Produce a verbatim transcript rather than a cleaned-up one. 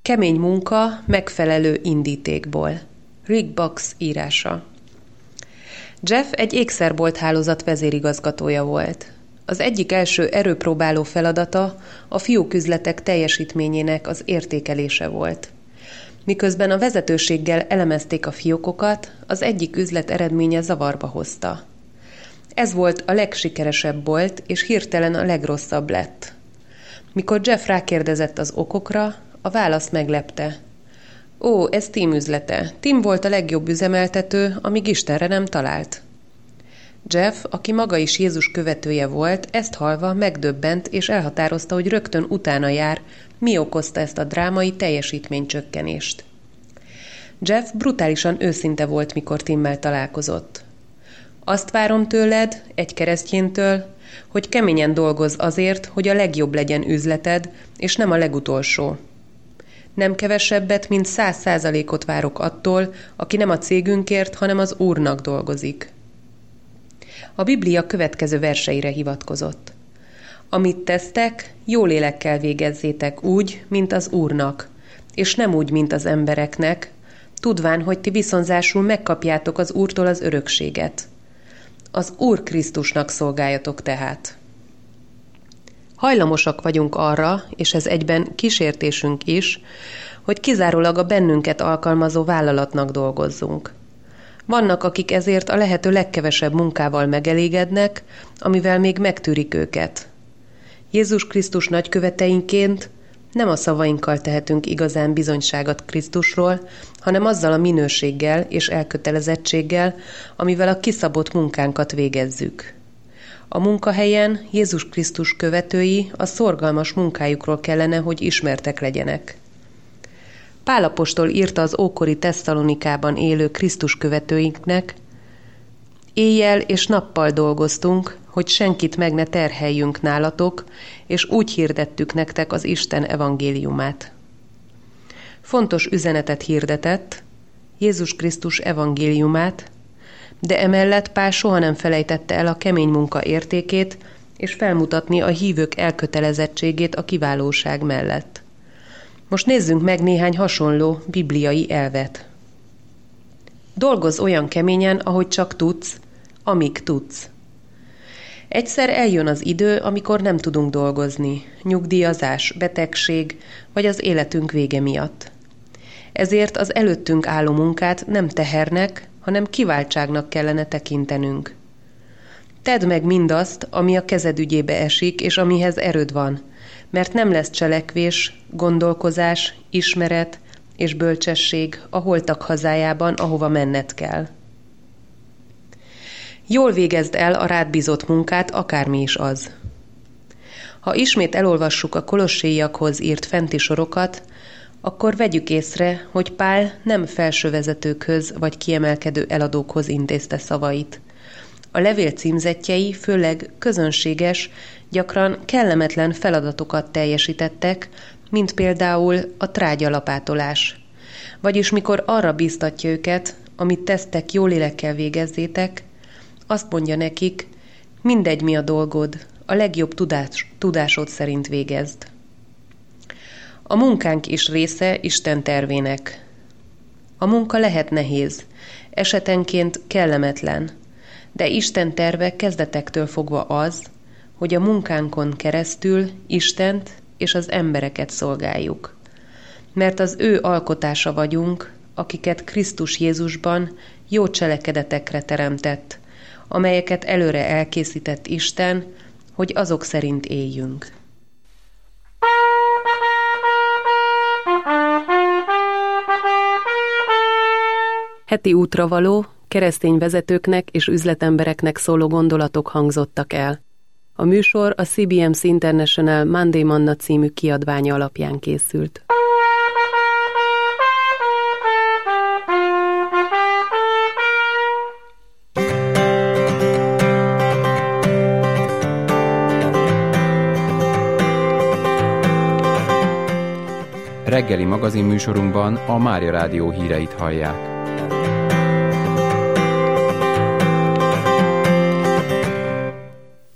Kemény munka megfelelő indítékból. Rick Box írása. Jeff egy ékszerbolt hálózat vezérigazgatója volt. Az egyik első erőpróbáló feladata a fióküzletek teljesítményének az értékelése volt. Miközben a vezetőséggel elemezték a fiókokat, az egyik üzlet eredménye zavarba hozta. Ez volt a legsikeresebb bolt, és hirtelen a legrosszabb lett. Mikor Jeff rákérdezett az okokra, a válasz meglepte. Ó, ez Tim üzlete. Tim volt a legjobb üzemeltető, amíg Istenre nem talált. Jeff, aki maga is Jézus követője volt, ezt hallva megdöbbent, és elhatározta, hogy rögtön utána jár, mi okozta ezt a drámai teljesítménycsökkenést. Jeff brutálisan őszinte volt, mikor Timmel találkozott. Azt várom tőled, egy keresztjéntől, hogy keményen dolgozz azért, hogy a legjobb legyen üzleted, és nem a legutolsó. Nem kevesebbet, mint száz százalékot várok attól, aki nem a cégünkért, hanem az Úrnak dolgozik. A Biblia következő verseire hivatkozott. Amit tesztek, jó lélekkel végezzétek úgy, mint az Úrnak, és nem úgy, mint az embereknek, tudván, hogy ti viszonzásul megkapjátok az Úrtól az örökséget. Az Úr Krisztusnak szolgáljatok tehát. Hajlamosak vagyunk arra, és ez egyben kísértésünk is, hogy kizárólag a bennünket alkalmazó vállalatnak dolgozzunk. Vannak, akik ezért a lehető legkevesebb munkával megelégednek, amivel még megtűrik őket. Jézus Krisztus nagyköveteinként nem a szavainkkal tehetünk igazán bizonyságot Krisztusról, hanem azzal a minőséggel és elkötelezettséggel, amivel a kiszabott munkánkat végezzük. A munkahelyen Jézus Krisztus követői a szorgalmas munkájukról kellene, hogy ismertek legyenek. Pál apostol írta az ókori Tesszalonikában élő Krisztus követőinknek, éjjel és nappal dolgoztunk, hogy senkit meg ne terheljünk nálatok, és úgy hirdettük nektek az Isten evangéliumát. Fontos üzenetet hirdetett, Jézus Krisztus evangéliumát, de emellett Pál soha nem felejtette el a kemény munka értékét, és felmutatni a hívők elkötelezettségét a kiválóság mellett. Most nézzünk meg néhány hasonló bibliai elvet. Dolgozz olyan keményen, ahogy csak tudsz, amíg tudsz. Egyszer eljön az idő, amikor nem tudunk dolgozni, nyugdíjazás, betegség, vagy az életünk vége miatt. Ezért az előttünk álló munkát nem tehernek, hanem kiváltságnak kellene tekintenünk. Tedd meg mindazt, ami a kezed ügyébe esik, és amihez erőd van, mert nem lesz cselekvés, gondolkozás, ismeret és bölcsesség a holtak hazájában, ahova menned kell. Jól végezd el a rád bízott munkát, akármi is az. Ha ismét elolvassuk a kolosséiakhoz írt fenti sorokat, akkor vegyük észre, hogy Pál nem felsővezetőkhöz vagy kiemelkedő eladókhoz intézte szavait. A levél címzettjei főleg közönséges, gyakran kellemetlen feladatokat teljesítettek, mint például a trágyalapátolás. Vagyis mikor arra bíztatja őket, amit tesztek, jó lélekkel végezzétek, azt mondja nekik, mindegy mi a dolgod, a legjobb tudás, tudásod szerint végezd. A munkánk is része Isten tervének. A munka lehet nehéz, esetenként kellemetlen, de Isten terve kezdetektől fogva az, hogy a munkánkon keresztül Istent és az embereket szolgáljuk. Mert az ő alkotása vagyunk, akiket Krisztus Jézusban jó cselekedetekre teremtett, amelyeket előre elkészített Isten, hogy azok szerint éljünk. Heti útravaló, keresztény vezetőknek és üzletembereknek szóló gondolatok hangzottak el. A műsor a cé bé em cé International Monday Manna című kiadványa alapján készült. Reggeli magazinműsorunkban a Mária Rádió híreit hallják.